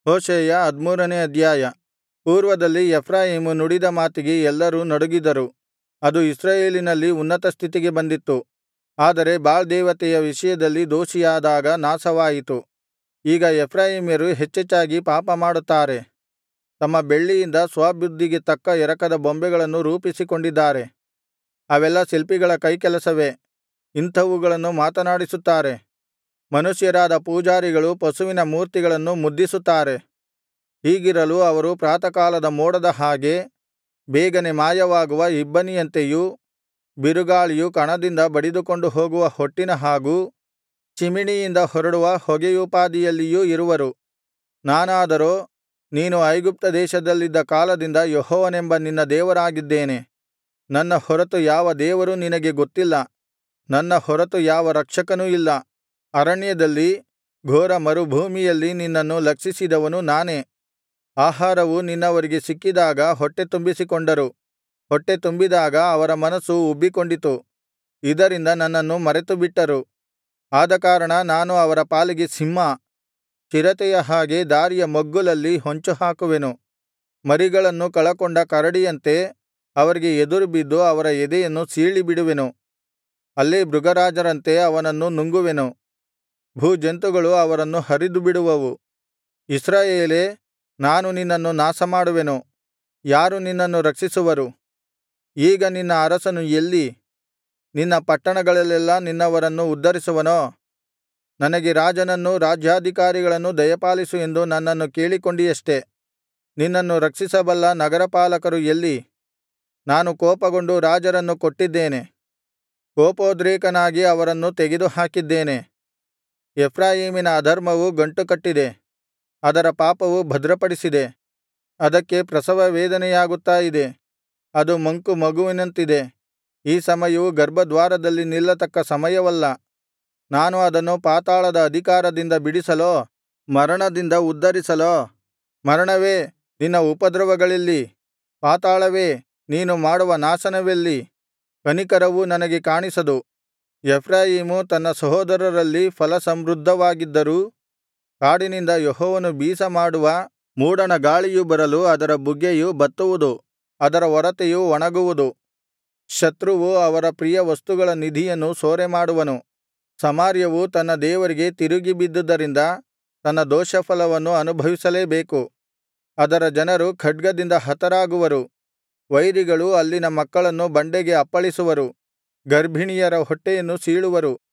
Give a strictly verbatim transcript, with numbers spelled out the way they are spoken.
Hoshea ಹದಿಮೂರನೇ ಅಧ್ಯಾಯ. ಪೂರ್ವದಲ್ಲಿ ಎಫ್ರಾಯೀಮು ನುಡಿದ ಮಾತಿಗೆ ಎಲ್ಲರೂ ನಡುಗಿದರು. ಅದು ಇಸ್ರಾಯೇಲಿನಲ್ಲಿ ಉನ್ನತ ಸ್ಥಿತಿಗೆ ಬಂದಿತ್ತು. ಆದರೆ ಬಾಳ್ ದೇವತೆಯ ವಿಷಯದಲ್ಲಿ ದೋಷಿಯಾದಾಗ ನಾಶವಾಯಿತು. ಈಗ ಎಫ್ರಾಯೀಮ್ಯರು ಹೆಚ್ಚೆಚ್ಚಾಗಿ ಪಾಪಮಾಡುತ್ತಾರೆ. ತಮ್ಮ ಬೆಳ್ಳಿಯಿಂದ ಸ್ವಬುದ್ಧಿಗೆ ತಕ್ಕ ಎರಕದ ಬೊಂಬೆಗಳನ್ನು ರೂಪಿಸಿಕೊಂಡಿದ್ದಾರೆ. ಅವೆಲ್ಲಾ ಶಿಲ್ಪಿಗಳ ಕೈಕೆಲಸವೇ. ಇಂಥವುಗಳನ್ನು ಮಾತನಾಡಿಸುತ್ತಾರೆ. ಮನುಷ್ಯರಾದ ಪೂಜಾರಿಗಳು ಪಶುವಿನ ಮೂರ್ತಿಗಳನ್ನು ಮುದ್ದಿಸುತ್ತಾರೆ. ಹೀಗಿರಲು ಅವರು ಪ್ರಾತಃಕಾಲದ ಮೋಡದ ಹಾಗೆ ಬೇಗನೆ ಮಾಯವಾಗುವ ಇಬ್ಬನಿಯಂತೆಯೂ, ಬಿರುಗಾಳಿಯು ಕಣದಿಂದ ಬಡಿದುಕೊಂಡು ಹೋಗುವ ಹೊಟ್ಟಿನ ಹಾಗೂ ಚಿಮಿಣಿಯಿಂದ ಹೊರಡುವ ಹೊಗೆಯೋಪಾದಿಯಲ್ಲಿಯೂ ಇರುವರು. ನಾನಾದರೋ ನೀನು ಐಗುಪ್ತ ದೇಶದಲ್ಲಿದ್ದ ಕಾಲದಿಂದ ಯೆಹೋವನೆಂಬ ನಿನ್ನ ದೇವರಾಗಿದ್ದೇನೆ. ನನ್ನ ಹೊರತು ಯಾವ ದೇವರೂ ನಿನಗೆ ಗೊತ್ತಿಲ್ಲ. ನನ್ನ ಹೊರತು ಯಾವ ರಕ್ಷಕನೂ ಇಲ್ಲ. ಅರಣ್ಯದಲ್ಲಿ ಘೋರ ಮರುಭೂಮಿಯಲ್ಲಿ ನಿನ್ನನ್ನು ಲಕ್ಷಿಸಿದವನು ನಾನೇ. ಆಹಾರವು ನಿನ್ನವರಿಗೆ ಸಿಕ್ಕಿದಾಗ ಹೊಟ್ಟೆ ತುಂಬಿಸಿಕೊಂಡರು. ಹೊಟ್ಟೆ ತುಂಬಿದಾಗ ಅವರ ಮನಸ್ಸು ಉಬ್ಬಿಕೊಂಡಿತು. ಇದರಿಂದ ನನ್ನನ್ನು ಮರೆತುಬಿಟ್ಟರು. ಆದಕಾರಣ ನಾನು ಅವರ ಪಾಲಿಗೆ ಸಿಂಹ, ಚಿರತೆಯ ಹಾಗೆ ದಾರಿಯ ಮಗ್ಗುಲಲ್ಲಿ ಹೊಂಚುಹಾಕುವೆನು. ಮರಿಗಳನ್ನು ಕಳಕೊಂಡ ಕರಡಿಯಂತೆ ಅವರಿಗೆ ಎದುರುಬಿದ್ದು ಅವರ ಎದೆಯನ್ನು ಸೀಳಿಬಿಡುವೆನು. ಅಲ್ಲೇ ಮೃಗರಾಜರಂತೆ ಅವನನ್ನು ನುಂಗುವೆನು. ಭೂಜಂತುಗಳು ಅವರನ್ನು ಹರಿದುಬಿಡುವವು. ಇಸ್ರಾಯೇಲೇ, ನಾನು ನಿನ್ನನ್ನು ನಾಶಮಾಡುವೆನು. ಯಾರು ನಿನ್ನನ್ನು ರಕ್ಷಿಸುವರು? ಈಗ ನಿನ್ನ ಅರಸನು ಎಲ್ಲಿ? ನಿನ್ನ ಪಟ್ಟಣಗಳಲ್ಲೆಲ್ಲಾ ನಿನ್ನವರನ್ನು ಉದ್ಧರಿಸುವನೋ? ನನಗೆ ರಾಜನನ್ನೂ ರಾಜ್ಯಾಧಿಕಾರಿಗಳನ್ನೂ ದಯಪಾಲಿಸು ಎಂದು ನನ್ನನ್ನು ಕೇಳಿಕೊಂಡಿಯಷ್ಟೆ. ನಿನ್ನನ್ನು ರಕ್ಷಿಸಬಲ್ಲ ನಗರಪಾಲಕರು ಎಲ್ಲಿ? ನಾನು ಕೋಪಗೊಂಡು ರಾಜರನ್ನು ಕೊಟ್ಟಿದ್ದೇನೆ. ಕೋಪೋದ್ರೇಕನಾಗಿ ಅವರನ್ನು ತೆಗೆದುಹಾಕಿದ್ದೇನೆ. ಎಫ್ರಾಯೀಮಿನ ಅಧರ್ಮವು ಗಂಟುಕಟ್ಟಿದೆ. ಅದರ ಪಾಪವು ಭದ್ರಪಡಿಸಿದೆ. ಅದಕ್ಕೆ ಪ್ರಸವ ವೇದನೆಯಾಗುತ್ತಾ ಇದೆ. ಅದು ಮಂಕು ಮಗುವಿನಂತಿದೆ. ಈ ಸಮಯವು ಗರ್ಭದ್ವಾರದಲ್ಲಿ ನಿಲ್ಲತಕ್ಕ ಸಮಯವಲ್ಲ. ನಾನು ಅದನ್ನು ಪಾತಾಳದ ಅಧಿಕಾರದಿಂದ ಬಿಡಿಸಲೋ, ಮರಣದಿಂದ ಉದ್ಧರಿಸಲೋ? ಮರಣವೇ, ನಿನ್ನ ಉಪದ್ರವಗಳೆಲ್ಲಿ? ಪಾತಾಳವೇ, ನೀನು ಮಾಡುವ ನಾಶನವೆಲ್ಲಿ? ಕನಿಕರವು ನನಗೆ ಕಾಣಿಸದು. ಎಫ್ರಾಯೀಮು ತನ್ನ ಸಹೋದರರಲ್ಲಿ ಫಲಸಮೃದ್ಧವಾಗಿದ್ದರೂ, ಕಾಡಿನಿಂದ ಯೆಹೋವನು ಬೀಸಮಾಡುವ ಮೂಡಣ ಗಾಳಿಯು ಬರಲು ಅದರ ಬುಗ್ಗೆಯು ಬತ್ತುವುದು, ಅದರ ಒರತೆಯು ಒಣಗುವುದು. ಶತ್ರುವು ಅವರ ಪ್ರಿಯ ವಸ್ತುಗಳ ನಿಧಿಯನ್ನು ಸೂರೆಮಾಡುವನು. ಸಮಾರ್ಯವು ತನ್ನ ದೇವರಿಗೆ ತಿರುಗಿಬಿದ್ದುದರಿಂದ ತನ್ನ ದೋಷಫಲವನ್ನು ಅನುಭವಿಸಲೇಬೇಕು. ಅದರ ಜನರು ಖಡ್ಗದಿಂದ ಹತರಾಗುವರು. ವೈರಿಗಳು ಅಲ್ಲಿನ ಮಕ್ಕಳನ್ನು ಬಂಡೆಗೆ ಅಪ್ಪಳಿಸುವರು. ಗರ್ಭಿಣಿಯರ ಹೊಟ್ಟೆಯನ್ನು ಸೀಳುವರು.